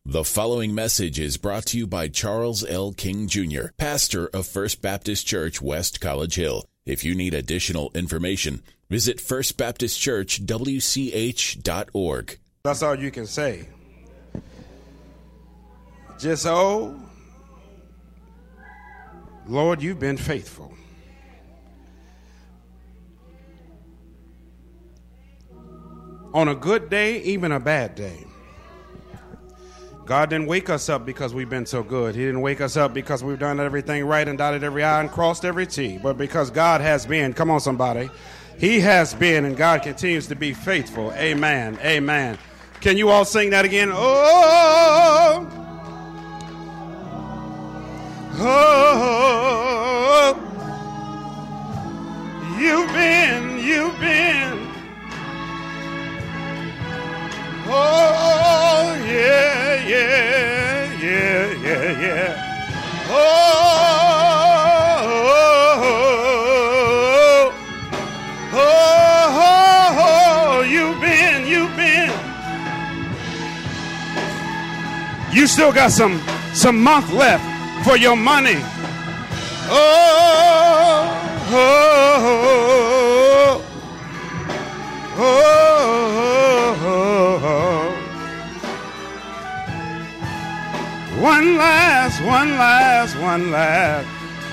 The following message is brought to you by Charles L. King Jr., pastor of First Baptist Church, West College Hill. If you need additional information, visit firstbaptistchurchwch.org. That's all you can say. Just, oh, Lord, you've been faithful. On a good day, even a bad day. God didn't wake us up because we've been so good. He didn't wake us up because we've done everything right and dotted every I and crossed every T. But because God has been, come on somebody, He has been and God continues to be faithful. Amen, amen. Can you all sing that again? Oh, oh, you've been, oh, yeah. Oh, you've been. You still got some month left for your money. One last.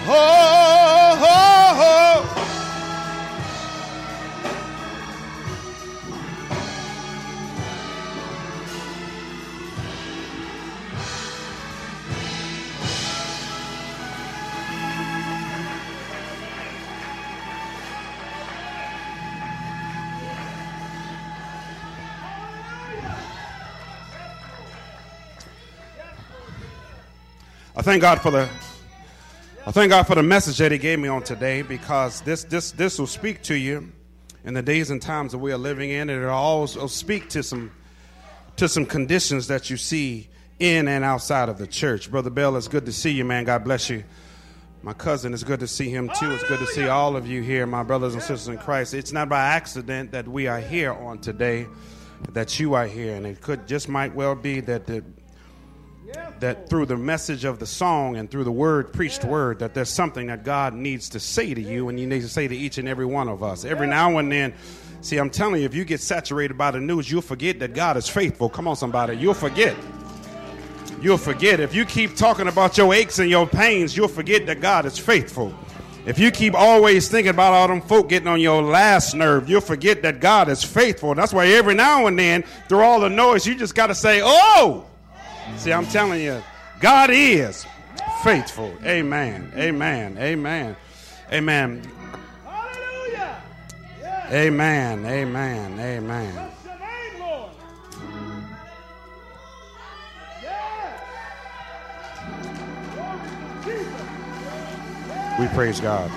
I thank God for the message that He gave me on today, because this will speak to you in the days and times that we are living in, and it'll also speak to some conditions that you see in and outside of the church. Brother Bell, it's good to see you, man. God bless you. My cousin, it's good to see him too. It's good to see all of you here, my brothers and sisters in Christ. It's not by accident that we are here on today, that you are here, and it just might well be that through the message of the song and through the preached word, that there's something that God needs to say to you, and you need to say to each and every one of us. Every now and then, see, I'm telling you, if you get saturated by the news, you'll forget that God is faithful. Come on, somebody. You'll forget. If you keep talking about your aches and your pains, you'll forget that God is faithful. If you keep always thinking about all them folk getting on your last nerve, you'll forget that God is faithful. That's why every now and then, through all the noise, you just got to say, oh! See, I'm telling you, God is faithful. Amen. Hallelujah. Yes. Amen. Bless your name, Lord. Yes. We praise God.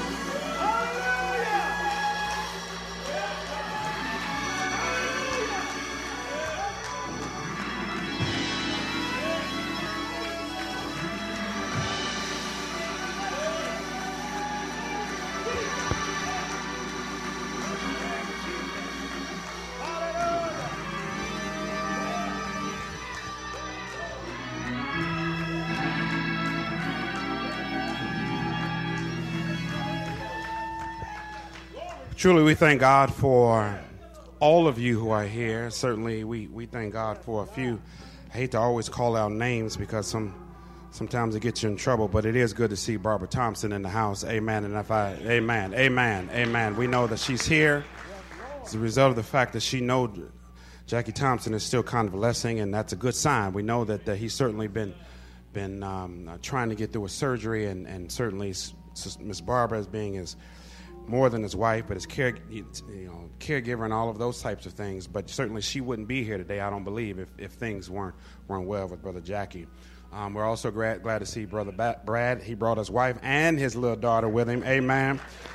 Truly, we thank God for all of you who are here. Certainly, we thank God for a few. I hate to always call out names because sometimes it gets you in trouble, but it is good to see Barbara Thompson in the house. Amen. And amen. We know that she's here as a result of the fact that she knows Jackie Thompson is still convalescing, and that's a good sign. We know that he's certainly been trying to get through a surgery, and certainly Miss Barbara as being his more than his wife, but his caregiver and all of those types of things. But certainly she wouldn't be here today, I don't believe, if things weren't well with Brother Jackie. We're also glad to see Brother Brad. He brought his wife and his little daughter with him. Amen.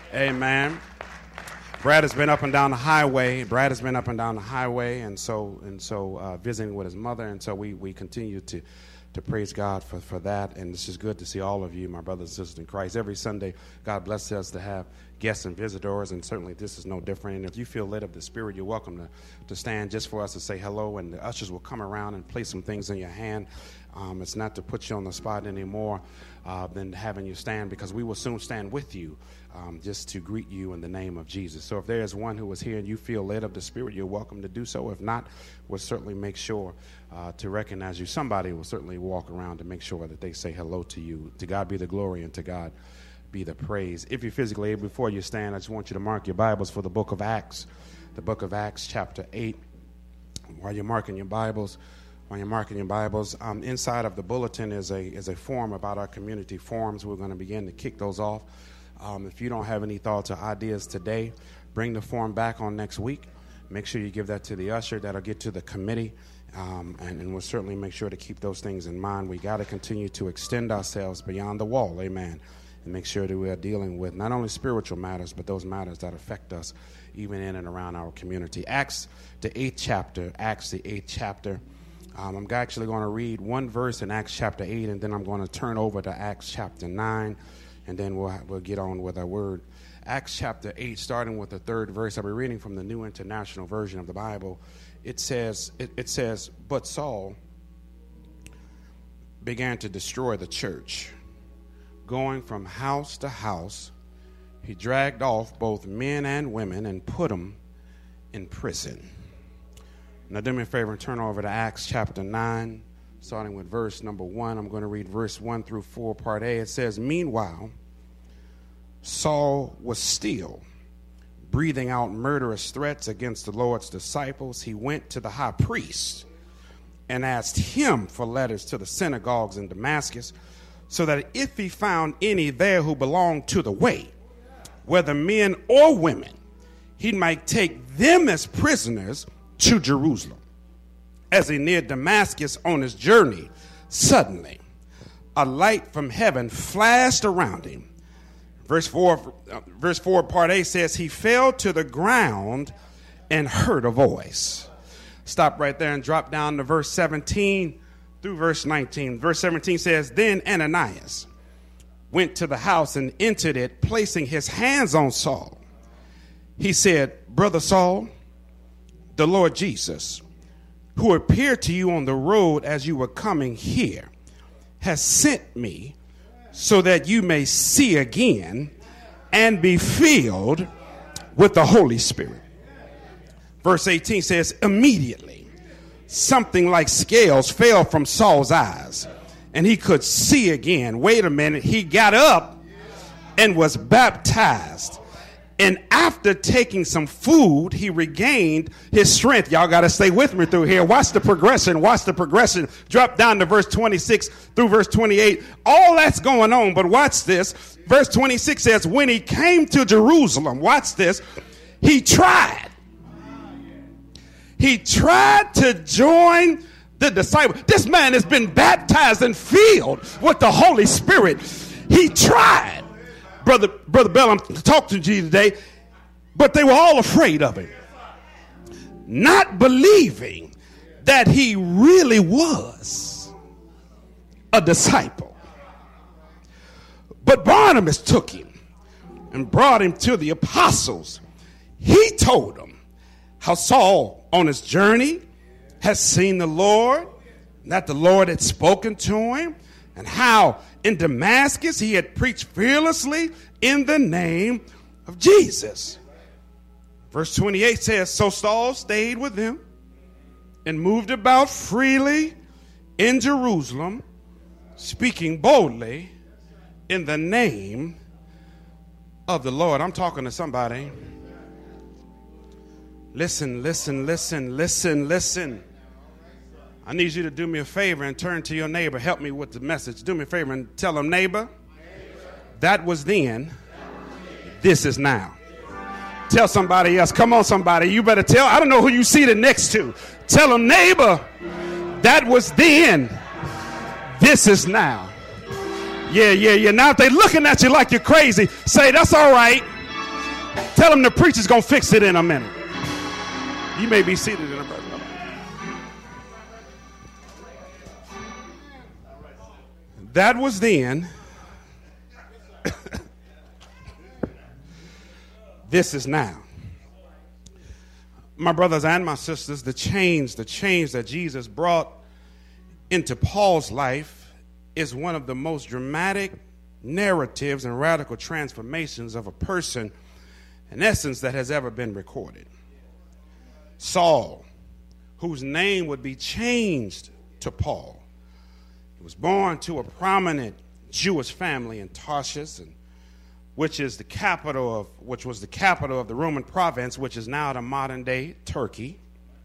Brad has been up and down the highway. And so visiting with his mother. And so we continue to praise God for that. And it's just good to see all of you, my brothers and sisters in Christ. Every Sunday, God blesses us to have guests and visitors, and certainly this is no different. And if you feel led of the Spirit, you're welcome to stand just for us to say hello, and the ushers will come around and place some things in your hand. It's not to put you on the spot anymore than having you stand, because we will soon stand with you just to greet you in the name of Jesus. So if there is one who is here and you feel led of the Spirit, you're welcome to do so. If not, we'll certainly make sure to recognize you. Somebody will certainly walk around to make sure that they say hello to you. To God be the glory, and to God be the praise. If you're physically able, before you stand, I just want you to mark your Bibles for the book of Acts, chapter 8. While you're marking your Bibles, inside of the bulletin is a form about our community forums. We're going to begin to kick those off. If you don't have any thoughts or ideas today, bring the form back on next week. Make sure you give that to the usher. That'll get to the committee, and we'll certainly make sure to keep those things in mind. We got to continue to extend ourselves beyond the wall, amen, and make sure that we are dealing with not only spiritual matters, but those matters that affect us even in and around our community. Acts, the 8th chapter. I'm actually going to read one verse in Acts chapter 8, and then I'm going to turn over to Acts chapter 9, and then we'll get on with our word. Acts chapter 8, starting with the 3rd verse. I'll be reading from the New International Version of the Bible. It says, "But Saul began to destroy the church. Going from house to house, he dragged off both men and women and put them in prison." Now do me a favor and turn over to Acts chapter 9, starting with verse number 1. I'm going to read verse 1 through 4, part A. It says, "Meanwhile, Saul was still breathing out murderous threats against the Lord's disciples. He went to the high priest and asked him for letters to the synagogues in Damascus, so that if he found any there who belonged to the way, whether men or women, he might take them as prisoners to Jerusalem. As he neared Damascus on his journey, suddenly a light from heaven flashed around him." Verse 4, part A says, "He fell to the ground and heard a voice." Stop right there and drop down to verse 17 through verse 19. Verse 17 says, "Then Ananias went to the house and entered it, placing his hands on Saul. He said, 'Brother Saul, the Lord Jesus, who appeared to you on the road as you were coming here, has sent me so that you may see again and be filled with the Holy Spirit.'" Verse 18 says, "Immediately something like scales fell from Saul's eyes, and he could see again." Wait a minute. He got up and was baptized. And after taking some food, he regained his strength. Y'all got to stay with me through here. Watch the progression. Drop down to verse 26 through verse 28. All that's going on, but watch this. Verse 26 says, "When he came to Jerusalem," watch this, he tried to join the disciples. This man has been baptized and filled with the Holy Spirit. He tried. Brother Bell, I'm talking to you today, but they were all afraid of him, not believing that he really was a disciple. But Barnabas took him and brought him to the apostles. He told them how Saul on his journey has seen the Lord, that the Lord had spoken to him, and how in Damascus he had preached fearlessly in the name of Jesus. Verse 28 says, "So Saul stayed with them and moved about freely in Jerusalem, speaking boldly in the name of the Lord." I'm talking to somebody. Listen. I need you to do me a favor and turn to your neighbor. Help me with the message. Do me a favor and tell them, "Neighbor, that was then, this is now." Tell somebody else. Come on, somebody. You better tell. I don't know who you seated next to. Tell them, "Neighbor, that was then, this is now." Yeah. Now if they're looking at you like you're crazy, say, "That's all right." Tell them the preacher's going to fix it in a minute. You may be seated in a minute. That was then. this is now. My brothers and my sisters, the change that Jesus brought into Paul's life is one of the most dramatic narratives and radical transformations of a person, in essence, that has ever been recorded. Saul, whose name would be changed to Paul, he was born to a prominent Jewish family in Tarshish, which was the capital of the Roman province, which is now the modern day Turkey.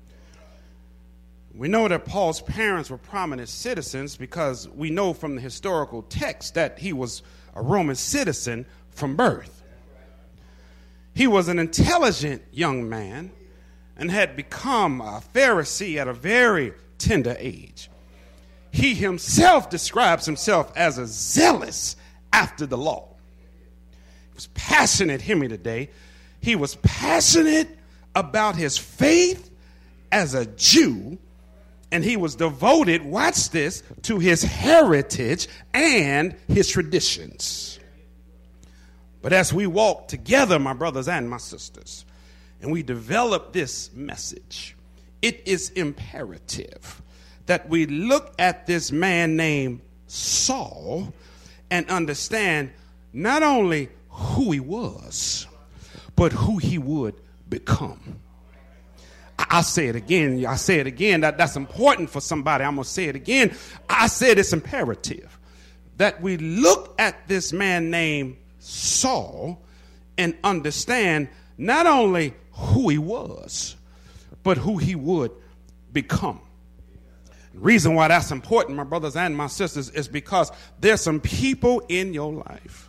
We know that Paul's parents were prominent citizens because we know from the historical text that he was a Roman citizen from birth. He was an intelligent young man and had become a Pharisee at a very tender age. He himself describes himself as a zealous after the law. He was passionate, hear me today. He was passionate about his faith as a Jew, and he was devoted, watch this, to his heritage and his traditions. But as we walk together, my brothers and my sisters, and we develop this message, it is imperative that we look at this man named Saul and understand not only who he was, but who he would become. I'll say it again. That's important for somebody. I'm going to say it again. I said it's imperative that we look at this man named Saul and understand not only who he was, but who he would become. The reason why that's important, my brothers and my sisters, is because there's some people in your life,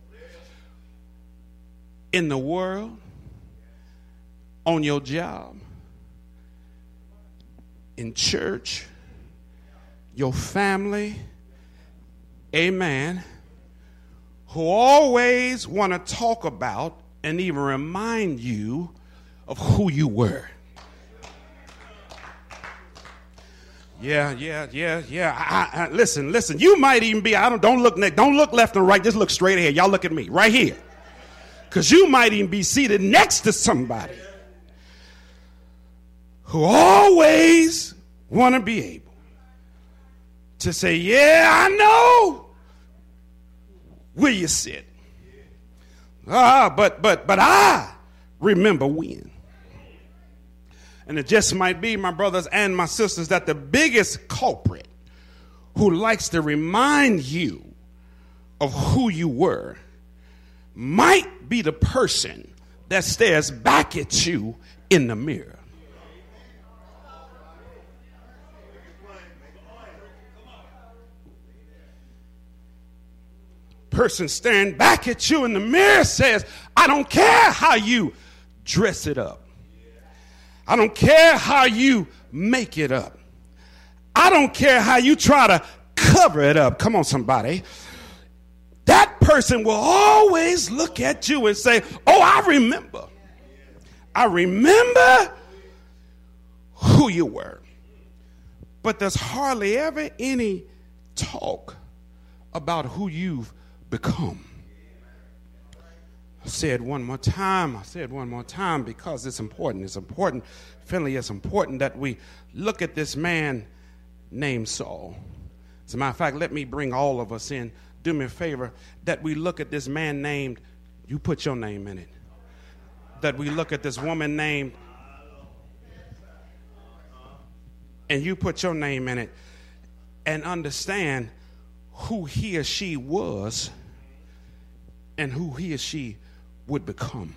in the world, on your job, in church, your family, amen, who always want to talk about and even remind you of who you were. Yeah. Listen. You might even be. Don't look left and right. Just look straight ahead. Y'all look at me right here, because you might even be seated next to somebody who always want to be able to say, "Yeah, I know where you sit. But I remember when." And it just might be, my brothers and my sisters, that the biggest culprit who likes to remind you of who you were might be the person that stares back at you in the mirror. Person staring back at you in the mirror says, "I don't care how you dress it up. I don't care how you make it up. I don't care how you try to cover it up." Come on, somebody. That person will always look at you and say, "Oh, I remember who you were." But there's hardly ever any talk about who you've become. I say it one more time because it's important. Finley, it's important that we look at this man named Saul. As a matter of fact, let me bring all of us in. Do me a favor, that we look at this man named, you put your name in it. That we look at this woman named, and you put your name in it, and understand who he or she was and who he or she would become.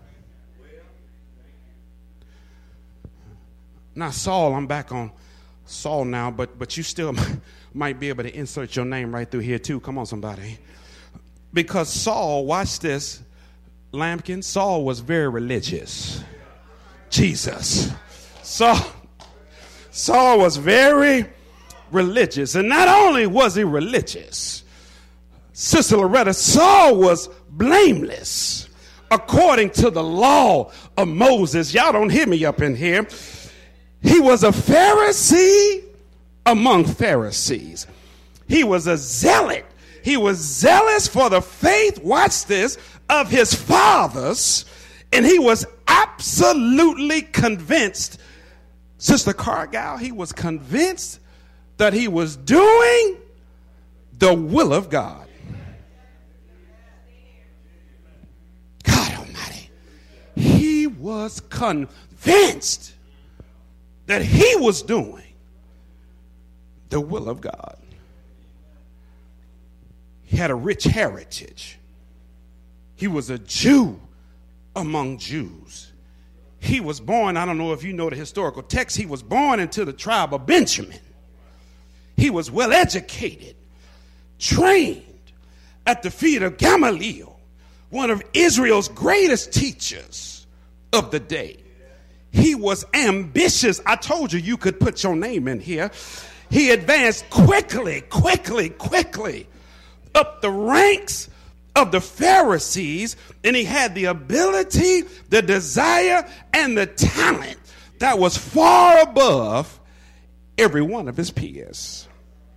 Now, Saul, I'm back on Saul now, but you still might be able to insert your name right through here too. Come on, somebody. Because Saul, watch this, Lampkin, Saul was very religious. Jesus. Saul was very religious. And not only was he religious, Sister Loretta, Saul was blameless according to the law of Moses. Y'all don't hear me up in here. He was a Pharisee among Pharisees. He was a zealot. He was zealous for the faith, watch this, of his fathers, And he was absolutely convinced, Sister Cargile, he was convinced that he was doing the will of God. God Almighty. He was convinced that he was doing the will of God. He had a rich heritage. He was a Jew among Jews. He was born, I don't know if you know the historical text, he was born into the tribe of Benjamin. He was well educated, trained at the feet of Gamaliel, one of Israel's greatest teachers of the day. He was ambitious. I told you you could put your name in here. He advanced quickly up the ranks of the Pharisees, and he had the ability, the desire, and the talent that was far above every one of his peers.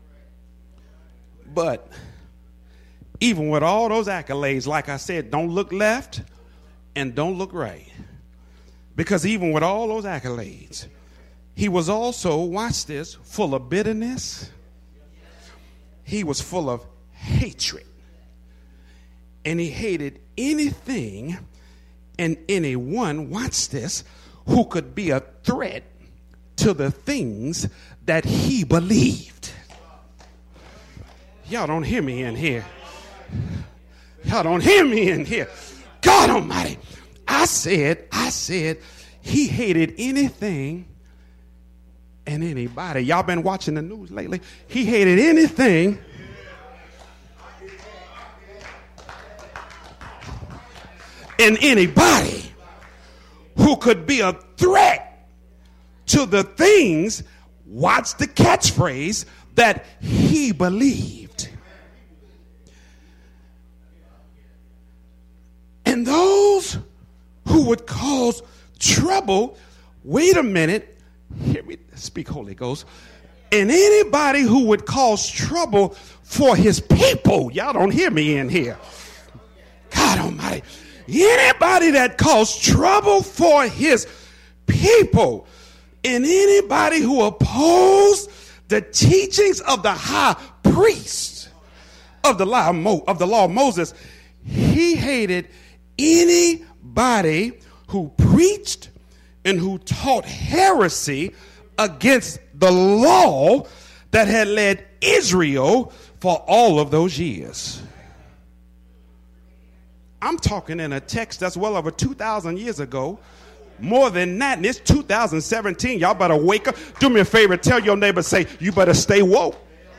But even with all those accolades, like I said, don't look left and don't look right. Because even with all those accolades, he was also, watch this, full of bitterness. He was full of hatred. And he hated anything and anyone, watch this, who could be a threat to the things that he believed. Y'all don't hear me in here. Y'all don't hear me in here. God Almighty. I said, he hated anything and anybody. Y'all been watching the news lately? He hated anything and anybody who could be a threat to the things, watch the catchphrase, that he believed. And those who would cause trouble, wait a minute, hear me speak, Holy Ghost, and anybody who would cause trouble for his people, y'all don't hear me in here. God Almighty. Anybody that caused trouble for his people, and anybody who opposed the teachings of the high priest of the law of Moses, he hated anybody who preached and who taught heresy against the law that had led Israel for all of those years. I'm talking in a text that's well over 2,000 years ago. More than that, and it's 2017. Y'all better wake up. Do me a favor, tell your neighbor, say, you better stay woke.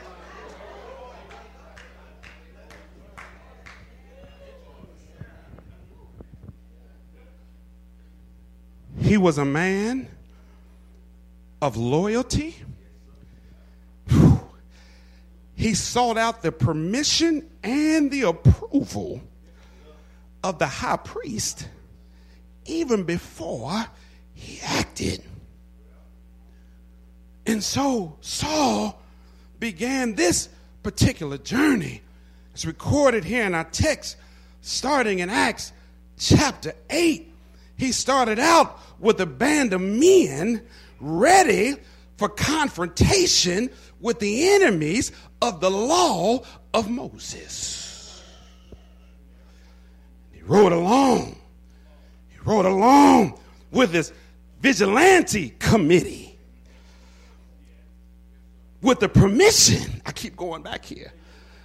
He was a man of loyalty. He sought out the permission and the approval of the high priest even before he acted. And so Saul began this particular journey. It's recorded here in our text, starting in Acts chapter 8. He started out with a band of men ready for confrontation with the enemies of the law of Moses. He rode along with this vigilante committee with the permission, I keep going back here,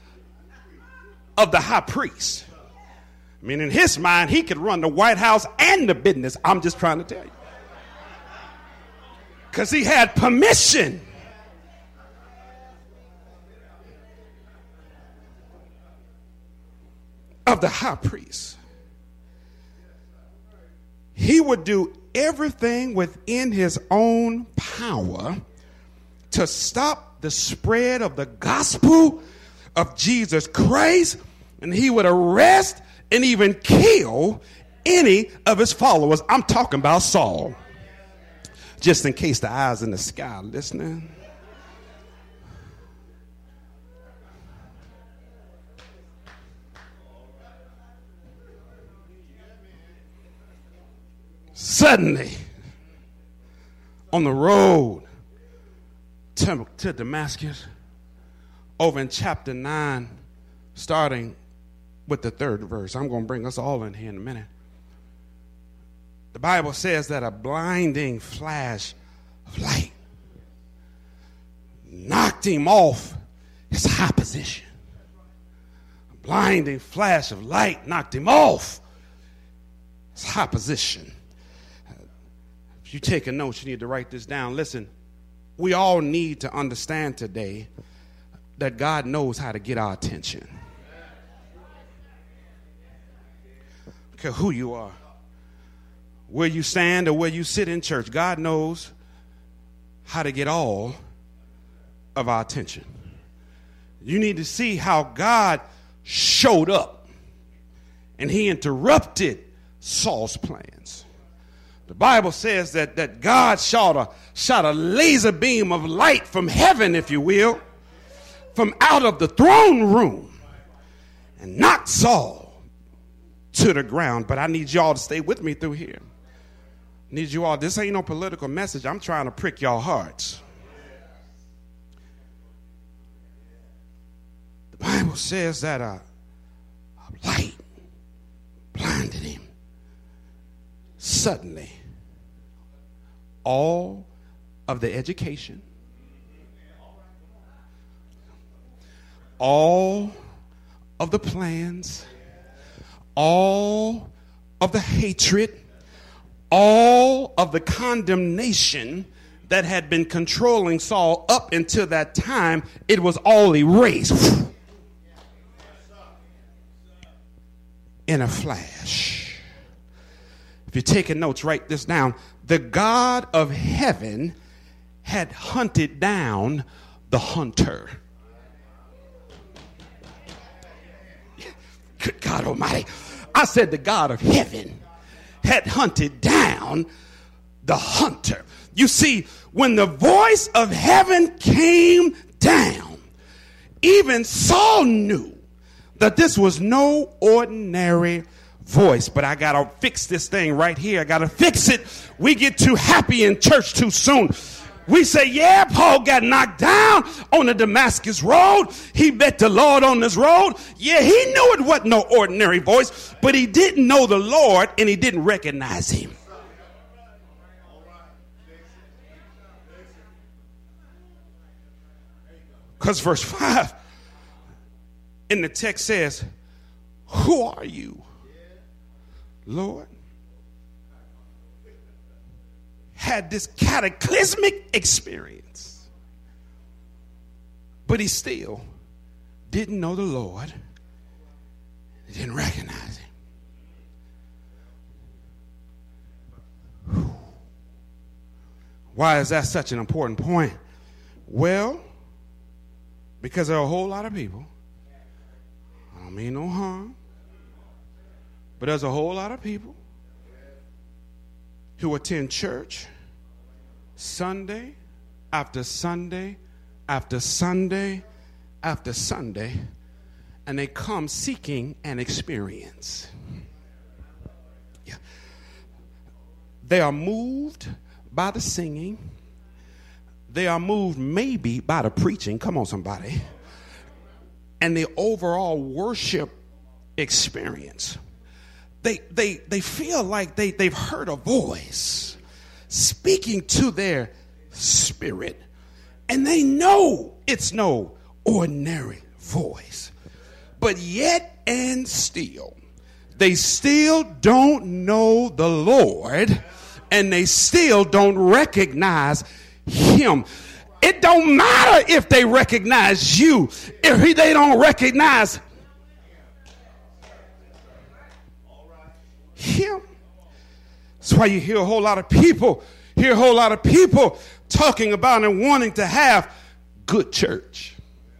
of the high priest. I mean, in his mind, he could run the White House and the business. I'm just trying to tell you. Because he had permission. Of the high priest. He would do everything within his own power to stop the spread of the gospel of Jesus Christ, and he would arrest and even kill any of his followers. I'm talking about Saul. Just in case the eyes in the sky are listening. Suddenly, on the road to Damascus, over in chapter 9, starting with the 3rd verse. I'm going to bring us all in here in a minute. The Bible says that a blinding flash of light knocked him off his high position. A blinding flash of light knocked him off his high position. If you take a note, you need to write this down. Listen, we all need to understand today that God knows how to get our attention. I don't care who you are, where you stand or where you sit in church, God knows how to get all of our attention. You need to see how God showed up and he interrupted Saul's plans. The Bible says that God shot a laser beam of light from heaven, if you will, from out of the throne room and knocked Saul to the ground. But I need y'all to stay with me through here. I need you all. This ain't no political message. I'm trying to prick y'all hearts. The Bible says that a light blinded him. Suddenly, all of the education, all of the plans, all of the hatred, all of the condemnation that had been controlling Saul up until that time, it was all erased in a flash. If you're taking notes, write this down. The God of heaven had hunted down the hunter. Good God Almighty. I said the God of heaven had hunted down the hunter. You see, when the voice of heaven came down, even Saul knew that this was no ordinary voice. But I got to fix this thing right here. I got to fix it. We get too happy in church too soon. We say, yeah, Paul got knocked down on the Damascus road. He met the Lord on this road. Yeah, he knew it wasn't no ordinary voice, but he didn't know the Lord and he didn't recognize him. Because verse 5 in the text says, who are you, Lord? Had this cataclysmic experience, but he still didn't know the Lord. He didn't recognize him. Why is that such an important point? Well, because there are a whole lot of people. I don't mean no harm, but there's a whole lot of people who attend church Sunday after Sunday after Sunday after Sunday, and they come seeking an experience. Yeah. They are moved by the singing. They are moved maybe by the preaching. Come on, somebody. And the overall worship experience. They feel like they've heard a voice speaking to their spirit. And they know it's no ordinary voice. But yet and still, they still don't know the Lord. And they still don't recognize him. It don't matter if they recognize you. If they don't recognize him. That's why you hear a whole lot of people talking about and wanting to have good church.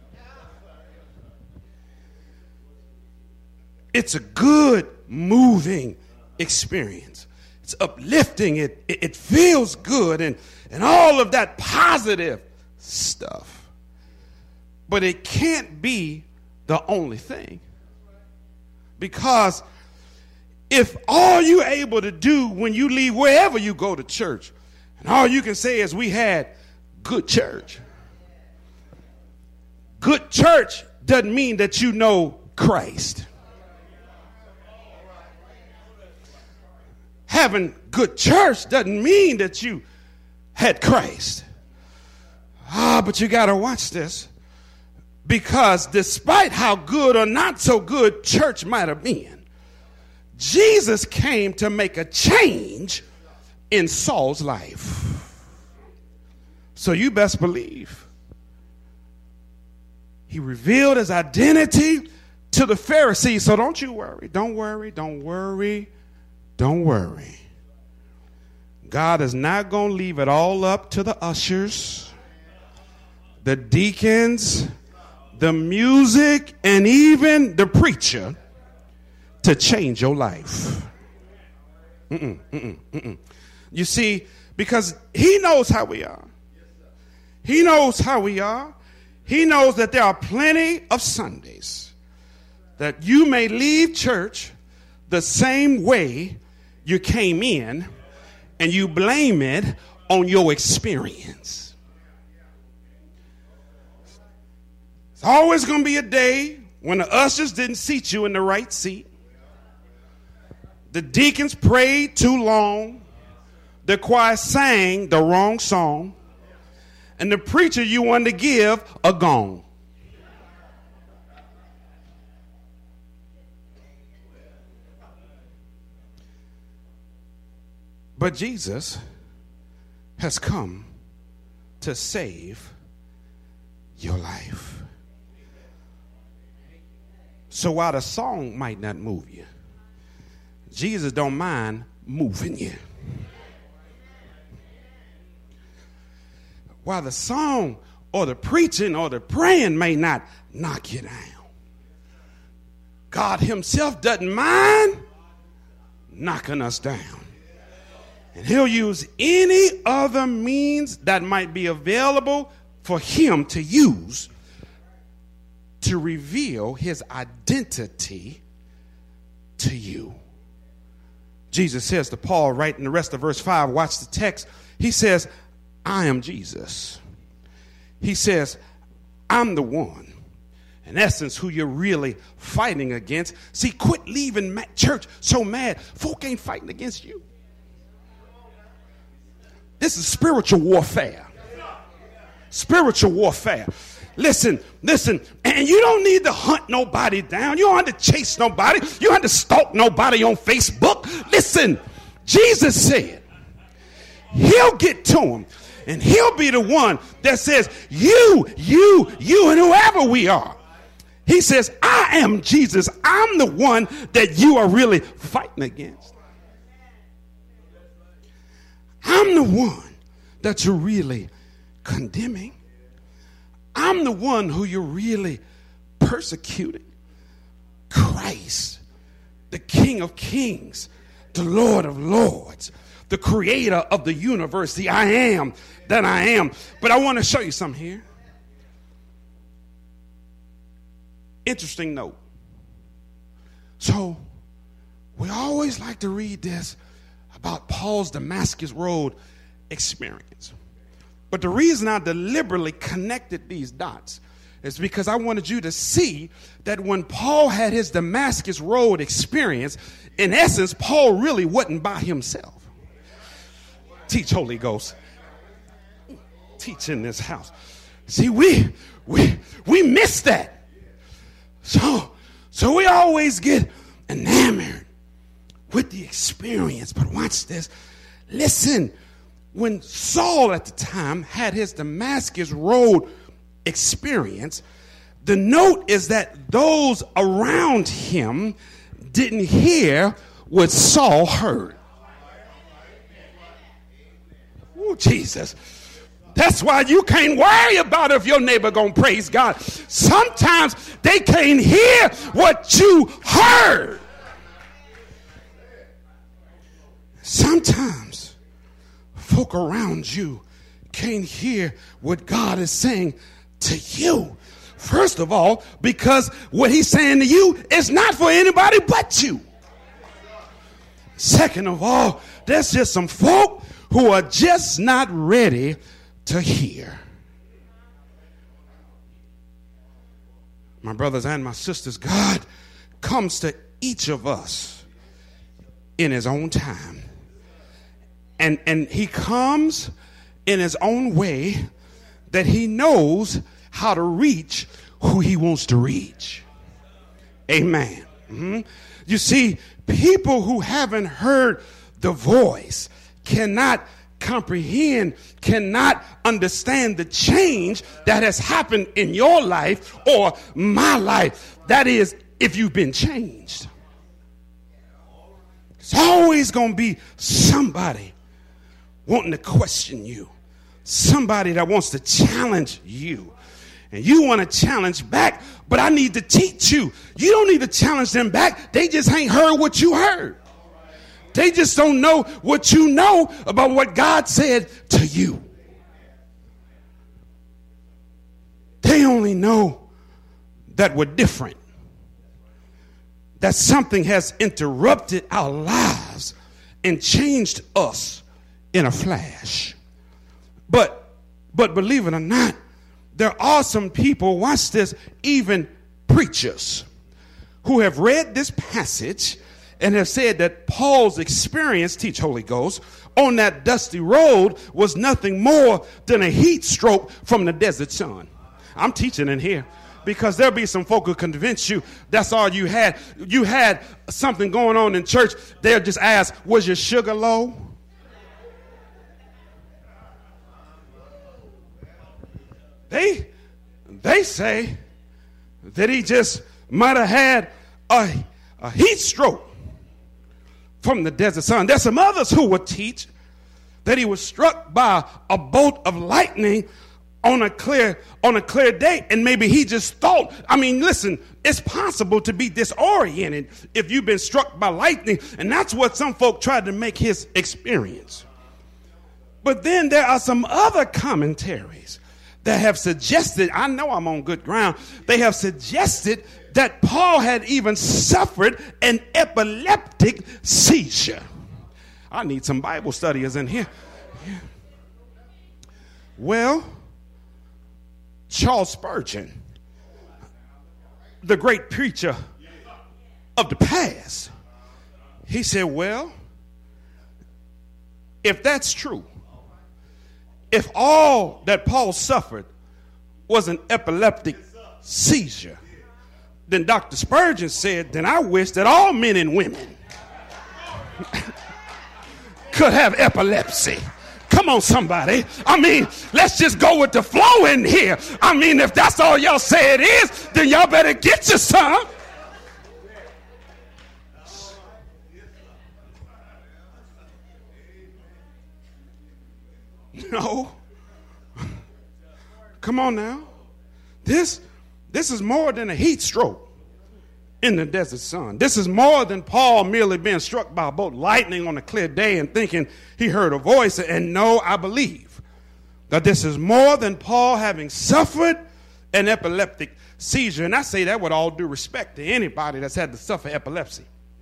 It's a good moving experience. It's uplifting. It feels good and all of that positive stuff. But it can't be the only thing. Because if all you're able to do when you leave wherever you go to church, and all you can say is we had good church. Good church doesn't mean that you know Christ. Having good church doesn't mean that you had Christ. But you got to watch this, because despite how good or not so good church might have been, Jesus came to make a change in Saul's life. So you best believe he revealed his identity to the Pharisees. So don't you worry. Don't worry. Don't worry. Don't worry. God is not going to leave it all up to the ushers, the deacons, the music, and even the preacher to change your life. You see, because he knows how we are. He knows how we are. He knows that there are plenty of Sundays that you may leave church the same way you came in, and you blame it on your experience. It's always going to be a day when the ushers didn't seat you in the right seat. The deacons prayed too long. The choir sang the wrong song. And the preacher you wanted to give a gong. But Jesus has come to save your life. So while the song might not move you, Jesus don't mind moving you. While the song or the preaching or the praying may not knock you down, God himself doesn't mind knocking us down. And he'll use any other means that might be available for him to use to reveal his identity to you. Jesus says to Paul right in the rest of verse 5, watch the text. He says, I am Jesus. He says, I'm the one. In essence, who you're really fighting against. See, quit leaving church so mad. Folk ain't fighting against you. This is spiritual warfare. Spiritual warfare. Listen, and you don't need to hunt nobody down. You don't have to chase nobody. You don't have to stalk nobody on Facebook. Listen, Jesus said he'll get to them, and he'll be the one that says, you, and whoever we are. He says, I am Jesus. I'm the one that you are really fighting against. I'm the one that you're really condemning. I'm the one who you're really persecuting. Christ, the King of Kings, the Lord of Lords, the creator of the universe, the I am that I am. But I want to show you something here. Interesting note. So we always like to read this about Paul's Damascus Road experience. But the reason I deliberately connected these dots is because I wanted you to see that when Paul had his Damascus Road experience, in essence, Paul really wasn't by himself. Teach, Holy Ghost. Teach in this house. See, we miss that. So we always get enamored with the experience. But watch this. Listen, when Saul at the time had his Damascus Road experience, the note is that those around him didn't hear what Saul heard. Oh, Jesus. That's why you can't worry about if your neighbor gonna praise God. Sometimes they can't hear what you heard. Sometimes folk around you can't hear what God is saying to you. First of all, because what he's saying to you is not for anybody but you. Second of all, there's just some folk who are just not ready to hear. My brothers and my sisters, God comes to each of us in his own time. And he comes in his own way that he knows how to reach who he wants to reach. Amen. Mm-hmm. You see, people who haven't heard the voice cannot comprehend, cannot understand the change that has happened in your life or my life. That is, if you've been changed. It's always going to be somebody wanting to question you, somebody that wants to challenge you. And you want to challenge back, but I need to teach you. You don't need to challenge them back. They just ain't heard what you heard. They just don't know what you know about what God said to you. They only know that we're different, that something has interrupted our lives and changed us in a flash. But believe it or not, there are some people, watch this, even preachers, who have read this passage and have said that Paul's experience, teach Holy Ghost, on that dusty road was nothing more than a heat stroke from the desert sun. I'm teaching in here because there'll be some folk who convince you that's all you had. You had something going on in church. They'll just ask, was your sugar low? They say that he just might have had a heat stroke from the desert sun. There's some others who would teach that he was struck by a bolt of lightning on a clear day, and maybe he just thought, I mean, listen, it's possible to be disoriented if you've been struck by lightning, and that's what some folk tried to make his experience. But then there are some other commentaries that have suggested, I know I'm on good ground, they have suggested that Paul had even suffered an epileptic seizure. I need some Bible studiers in here. Yeah. Well, Charles Spurgeon, the great preacher of the past, he said, well, if that's true, if all that Paul suffered was an epileptic seizure, then Dr. Spurgeon said, then I wish that all men and women could have epilepsy. Come on, somebody. I mean, let's just go with the flow in here. I mean, if that's all y'all say it is, then y'all better get you some. No. Come on now. This is more than a heat stroke in the desert sun. This is more than Paul merely being struck by a bolt of lightning on a clear day and thinking he heard a voice. And no, I believe that this is more than Paul having suffered an epileptic seizure. And I say that with all due respect to anybody that's had to suffer epilepsy.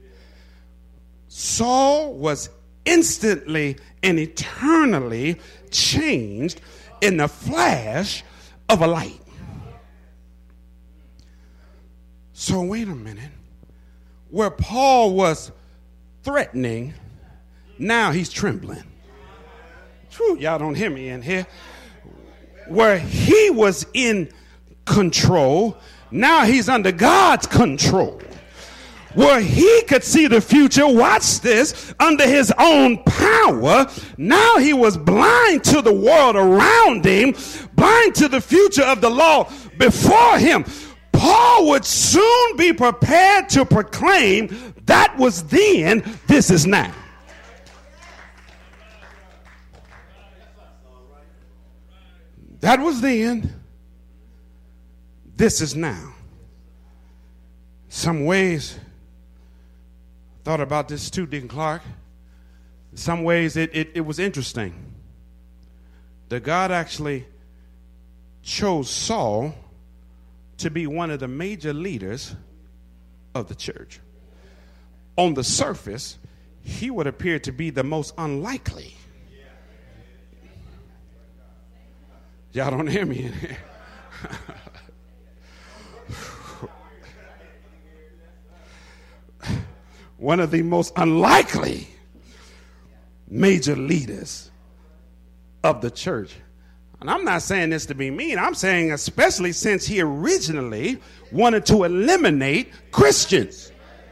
Saul was instantly and eternally changed in the flash of a light. So wait a minute. Where Paul was threatening, now he's trembling. True, y'all don't hear me in here. Where he was in control, now he's under God's control. Where he could see the future, watch this, under his own power, now he was blind to the world around him, blind to the future of the law before him. Paul would soon be prepared to proclaim, that was then, this is now. That was then, this is now. Some ways, thought about this too, Deacon Clark. In some ways, it was interesting that God actually chose Saul to be one of the major leaders of the church. On the surface, he would appear to be the most unlikely. Y'all don't hear me in here. One of the most unlikely major leaders of the church. And I'm not saying this to be mean. I'm saying especially since he originally wanted to eliminate Christians.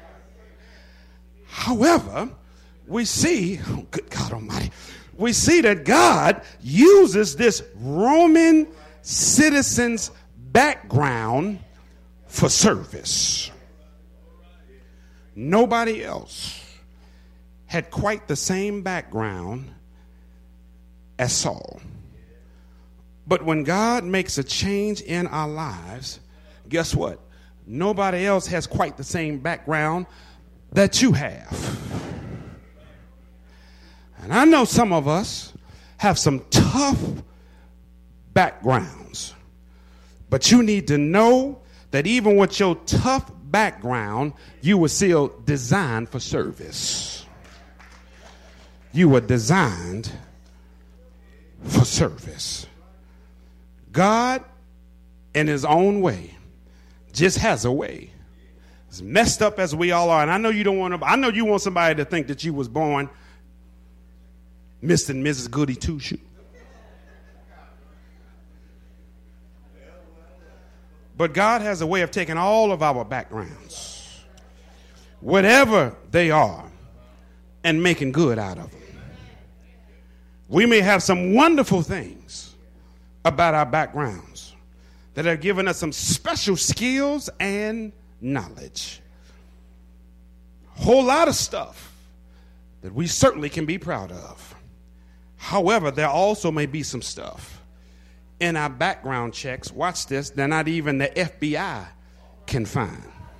However, we see, oh, good God Almighty, we see that God uses this Roman citizen's background for service. Nobody else had quite the same background as Saul. But when God makes a change in our lives, guess what? Nobody else has quite the same background that you have. And I know some of us have some tough backgrounds, but you need to know that even with your tough background, you were still designed for service. You were designed for service. God, in his own way, just has a way. As messed up as we all are, and I know you don't want to, I know you want somebody to think that you was born Mr. and Mrs. Goody Two-Shoe. But God has a way of taking all of our backgrounds, whatever they are, and making good out of them. We may have some wonderful things about our backgrounds that have given us some special skills and knowledge. A whole lot of stuff that we certainly can be proud of. However, there also may be some stuff in our background checks, watch this, that not even the FBI can find.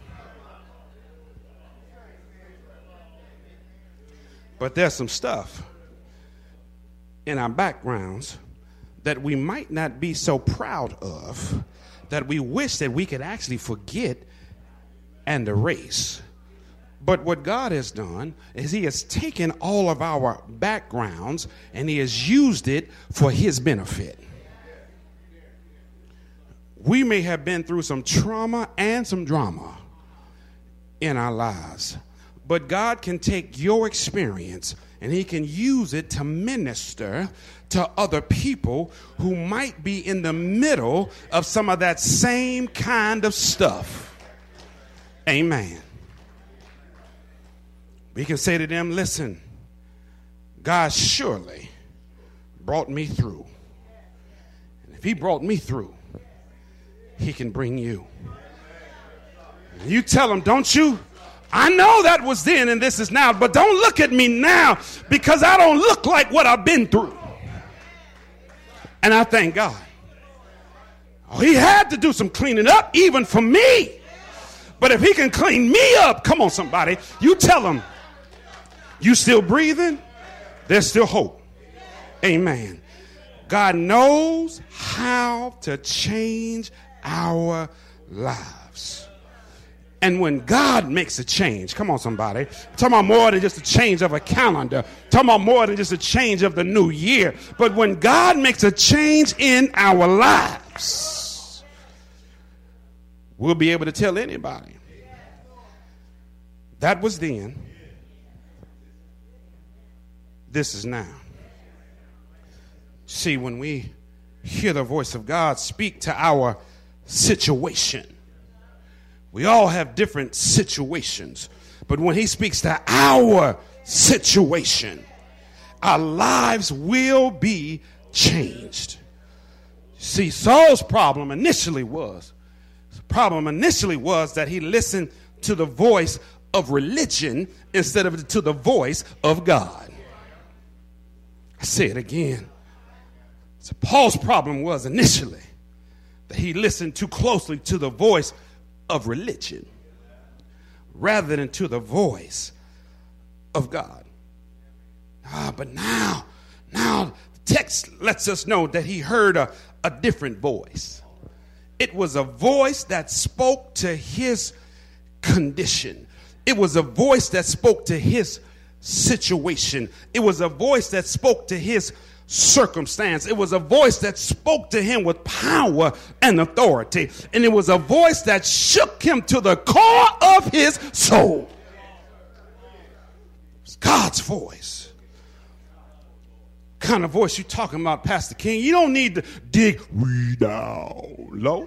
But there's some stuff in our backgrounds that we might not be so proud of, that we wish that we could actually forget and erase. But what God has done is he has taken all of our backgrounds and he has used it for his benefit. We may have been through some trauma and some drama in our lives, but God can take your experience and he can use it to minister to other people who might be in the middle of some of that same kind of stuff. Amen. We can say to them, listen, God surely brought me through. And if he brought me through, he can bring you. And you tell them, don't you? I know that was then and this is now, but don't look at me now because I don't look like what I've been through. And I thank God. Oh, he had to do some cleaning up even for me. But if he can clean me up, come on somebody, you tell him, you still breathing? There's still hope. Amen. God knows how to change our lives. And when God makes a change, come on somebody, I'm talking about more than just a change of a calendar, I'm talking about more than just a change of the new year, but when God makes a change in our lives, we'll be able to tell anybody, that was then, this is now. See, when we hear the voice of God speak to our situation, we all have different situations, but when he speaks to our situation, our lives will be changed. See, Saul's problem initially was that he listened to the voice of religion instead of to the voice of God. I say it again. So Paul's problem was initially that he listened too closely to the voice of religion rather than to the voice of God. But now the text lets us know that he heard a different voice. It was a voice that spoke to his condition. It was a voice that spoke to his situation. It was a voice that spoke to his circumstance. It was a voice that spoke to him with power and authority. And it was a voice that shook him to the core of his soul. It's God's voice. Kind of voice you talking about, Pastor King? You don't need to dig way down low.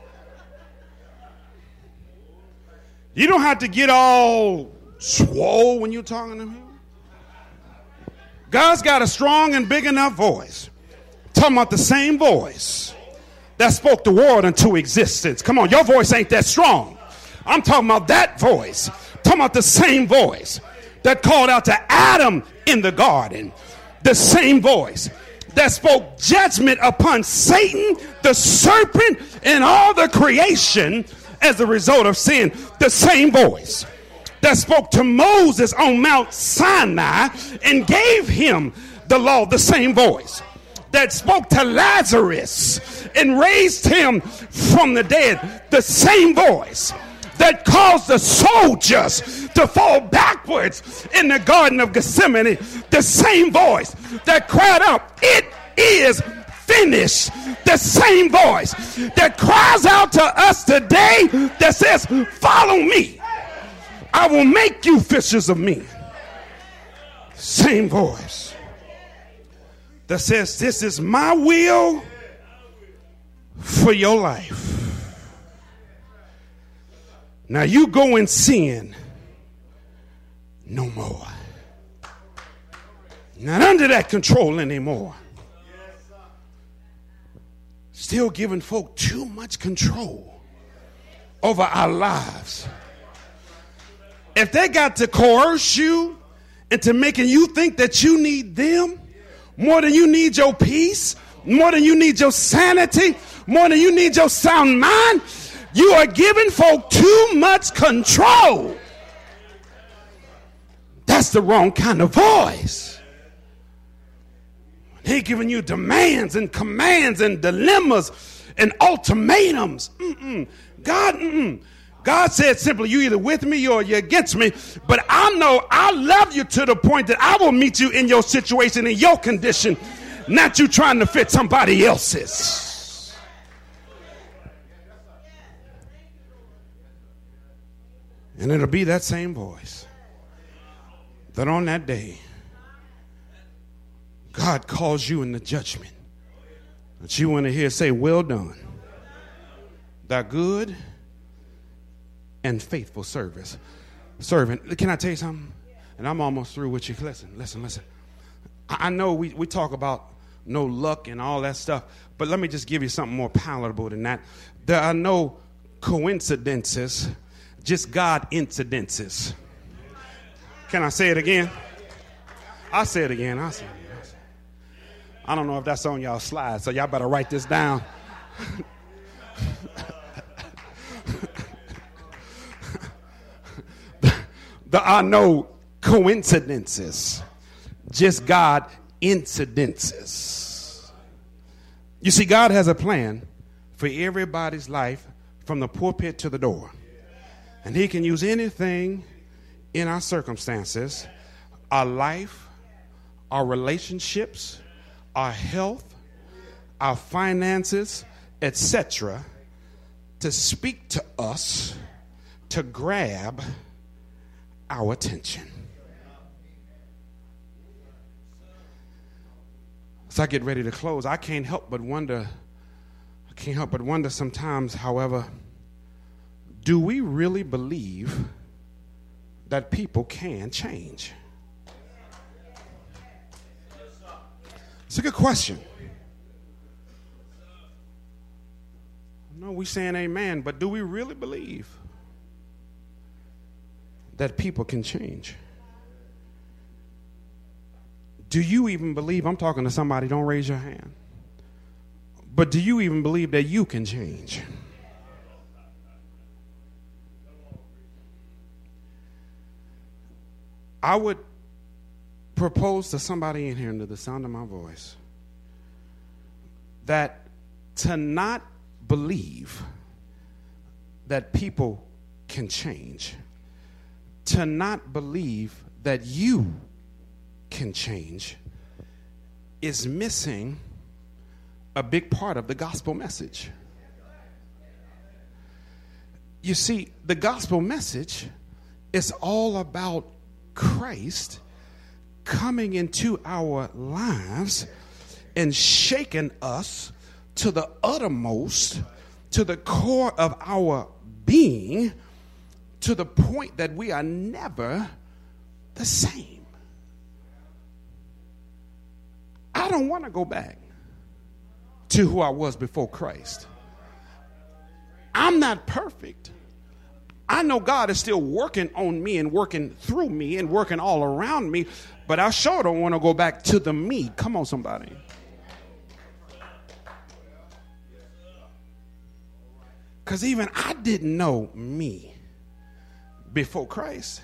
You don't have to get all swole when you're talking to him. God's got a strong and big enough voice. Talking about the same voice that spoke the world into existence. Come on, your voice ain't that strong. I'm talking about that voice. Talking about the same voice that called out to Adam in the garden. The same voice that spoke judgment upon Satan, the serpent, and all the creation as a result of sin. The same voice that spoke to Moses on Mount Sinai and gave him the law. The same voice that spoke to Lazarus and raised him from the dead. The same voice that caused the soldiers to fall backwards in the Garden of Gethsemane. The same voice that cried out, "It is finished." The same voice that cries out to us today that says, "Follow me. I will make you fishers of men." Same voice that says, "This is my will for your life. Now you go and sin no more. Not under that control anymore." Still giving folk too much control over our lives. If they got to coerce you into making you think that you need them more than you need your peace, more than you need your sanity, more than you need your sound mind, you are giving folk too much control. That's the wrong kind of voice. They're giving you demands and commands and dilemmas and ultimatums. God said simply, you either with me or you're against me. But I know I love you to the point that I will meet you in your situation, in your condition, not you trying to fit somebody else's. And it'll be that same voice that on that day, God calls you in the judgment. That you want to hear say, "Well done, thy good and faithful servant." Can I tell you something? And I'm almost through with you. Listen. I know we talk about no luck and all that stuff, but let me just give you something more palatable than that. There are no coincidences, just God incidences. Can I say it again? I'll say it again. I don't know if that's on y'all slides, so y'all better write this down. There are no coincidences, just God incidences. You see, God has a plan for everybody's life from the pulpit to the door. And he can use anything in our circumstances, our life, our relationships, our health, our finances, etc., to speak to us, to grab our attention. As I get ready to close, I can't help but wonder sometimes, however, do we really believe that people can change? It's a good question. No, we saying amen, but do we really believe that people can change? Do you even believe, I'm talking to somebody, don't raise your hand, but do you even believe that you can change? I would propose to somebody in here under the sound of my voice that to not believe that people can change, to not believe that you can change is missing a big part of the gospel message. You see, the gospel message is all about Christ coming into our lives and shaking us to the uttermost, to the core of our being, to the point that we are never the same. I don't want to go back to who I was before Christ. I'm not perfect. I know God is still working on me and working through me and working all around me, but I sure don't want to go back to the me. Come on, somebody. Because even I didn't know me before Christ.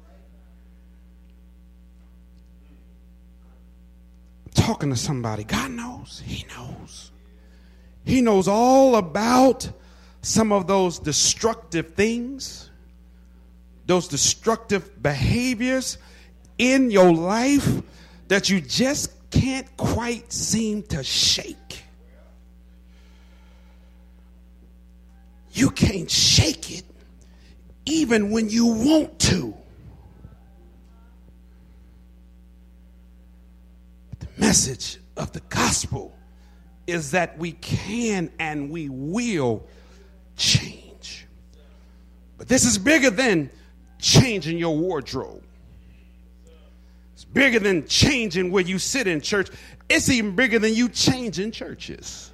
I'm talking to somebody. God knows. He knows. He knows all about some of those destructive things, those destructive behaviors in your life that you just can't quite seem to shake. You can't shake it even when you want to. The message of the gospel is that we can and we will change. But this is bigger than changing your wardrobe. It's bigger than changing where you sit in church. It's even bigger than you changing churches.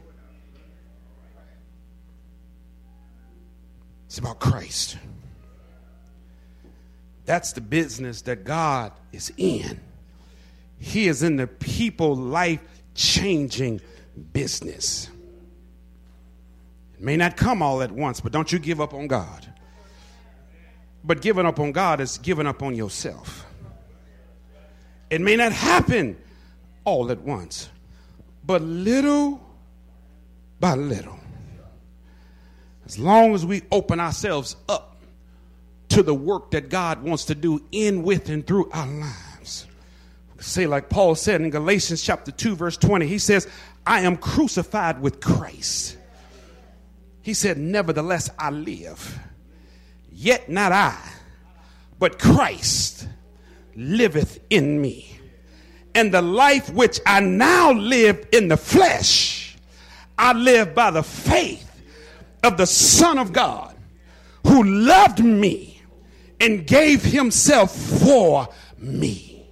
It's about Christ. That's the business that God is in. He is in the people life changing business. It may not come all at once, but don't you give up on God. But giving up on God is giving up on yourself. It may not happen all at once, but little by little. As long as we open ourselves up to the work that God wants to do in, with, and through our lives. Say like Paul said in Galatians chapter 2, verse 20, he says, I am crucified with Christ. He said, nevertheless I live, yet not I, but Christ liveth in me. And the life which I now live in the flesh, I live by the faith of the Son of God, who loved me and gave himself for me.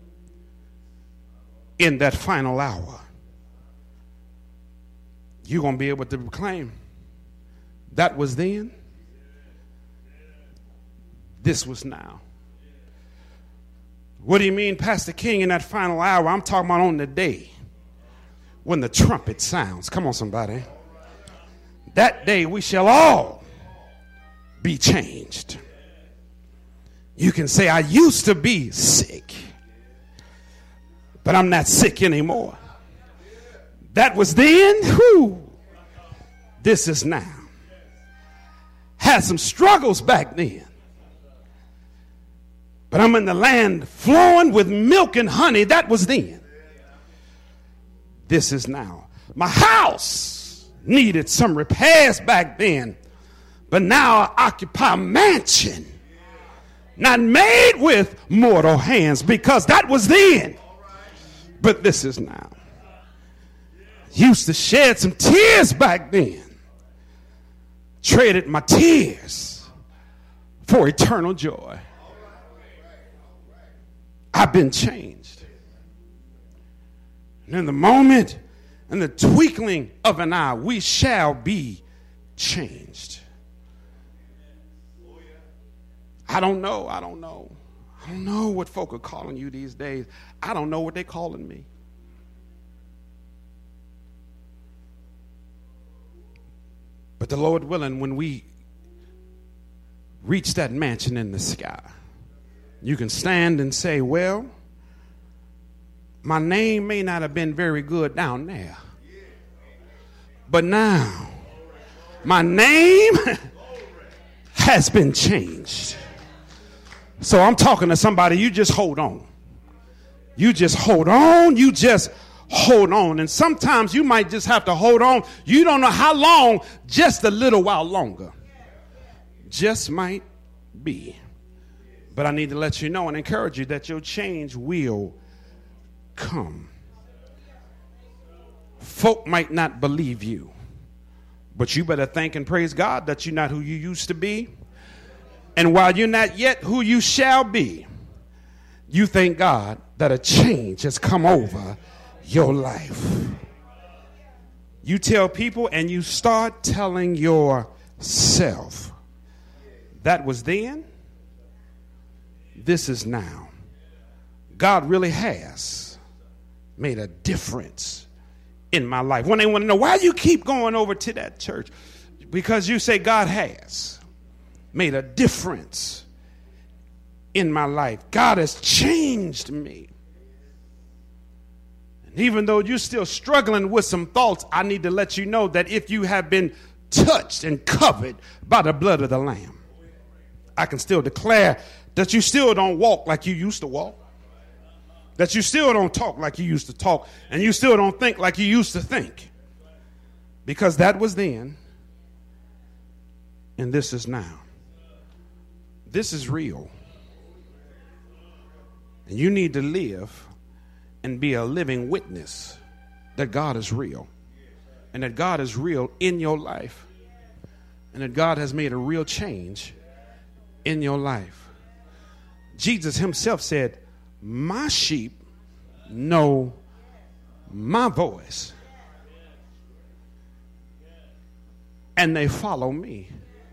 In that final hour, you're going to be able to proclaim, that was then, this was now. What do you mean, Pastor King, in that final hour? I'm talking about on the day when the trumpet sounds. Come on, somebody. That day we shall all be changed. You can say, I used to be sick, but I'm not sick anymore. That was then. Whew. This is now. Had some struggles back then, but I'm in the land flowing with milk and honey. That was then. This is now. My house needed some repairs back then, but now I occupy a mansion not made with mortal hands, because that was then, but this is now. Used to shed some tears back then, traded my tears for eternal joy. I've been changed. And in the moment, in the twinkling of an eye, we shall be changed. I don't know what folk are calling you these days. I don't know what they're calling me. But the Lord willing, when we reach that mansion in the sky, you can stand and say, well, my name may not have been very good down there, but now my name has been changed. So I'm talking to somebody, you just hold on. You just hold on. You just hold on. And sometimes you might just have to hold on. You don't know how long, just a little while longer. Just might be. But I need to let you know and encourage you that your change will come. Folk might not believe you, but you better thank and praise God that you're not who you used to be. And while you're not yet who you shall be, you thank God that a change has come over your life. You tell people and you start telling yourself, that was then, this is now. God really has made a difference in my life. When they want to know why you keep going over to that church, because you say God has made a difference in my life. God has changed me. And even though you're still struggling with some thoughts, I need to let you know that if you have been touched and covered by the blood of the Lamb, I can still declare that you still don't walk like you used to walk, that you still don't talk like you used to talk, and you still don't think like you used to think, because that was then and this is now. This is real. And you need to live and be a living witness that God is real, and that God is real in your life, and that God has made a real change in your life. Jesus himself said, my sheep know my voice and they follow me.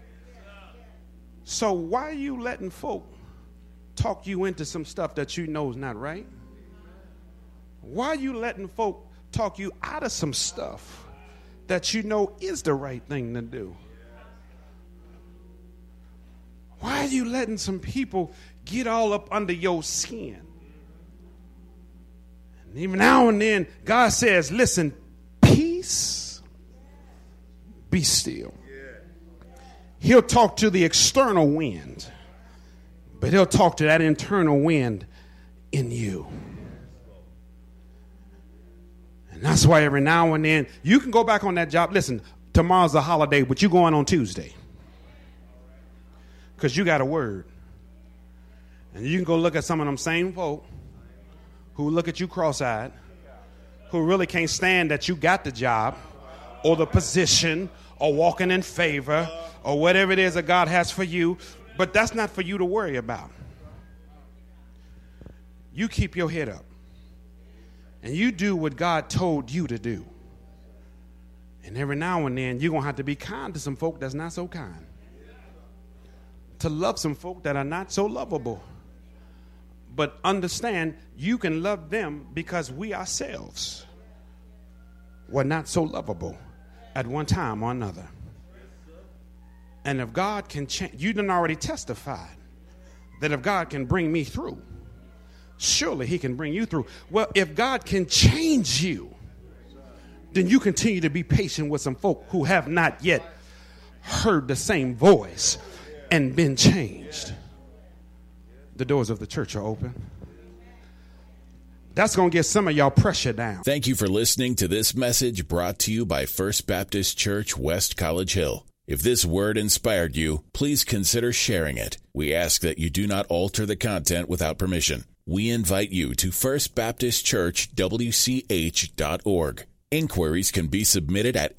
So why are you letting folk talk you into some stuff that you know is not right? Why are you letting folk talk you out of some stuff that you know is the right thing to do? Why are you letting some people get all up under your skin? And even now and then, God says, listen, peace, be still. He'll talk to the external wind, but he'll talk to that internal wind in you. And that's why every now and then, you can go back on that job. Listen, tomorrow's a holiday, but you're going on Tuesday, because you got a word. And you can go look at some of them same folk who look at you cross-eyed, who really can't stand that you got the job or the position or walking in favor or whatever it is that God has for you. But that's not for you to worry about. You keep your head up and you do what God told you to do. And every now and then you're going to have to be kind to some folk that's not so kind, to love some folk that are not so lovable. But understand, you can love them because we ourselves were not so lovable at one time or another. And if God can change, you done already testified that if God can bring me through, surely he can bring you through. Well, if God can change you, then you continue to be patient with some folk who have not yet heard the same voice and been changed. The doors of the church are open. That's going to get some of y'all pressure down. Thank you for listening to this message brought to you by First Baptist Church, West College Hill. If this word inspired you, please consider sharing it. We ask that you do not alter the content without permission. We invite you to firstbaptistchurchwch.org. Inquiries can be submitted at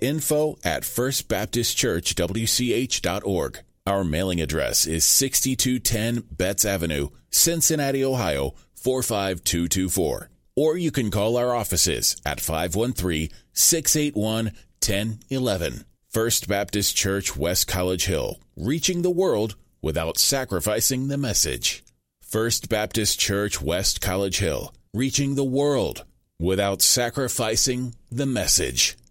info@firstbaptistchurchwch.org. Our mailing address is 6210 Betts Avenue, Cincinnati, Ohio, 45224. Or you can call our offices at 513-681-1011. First Baptist Church, West College Hill, reaching the world without sacrificing the message. First Baptist Church, West College Hill, reaching the world without sacrificing the message.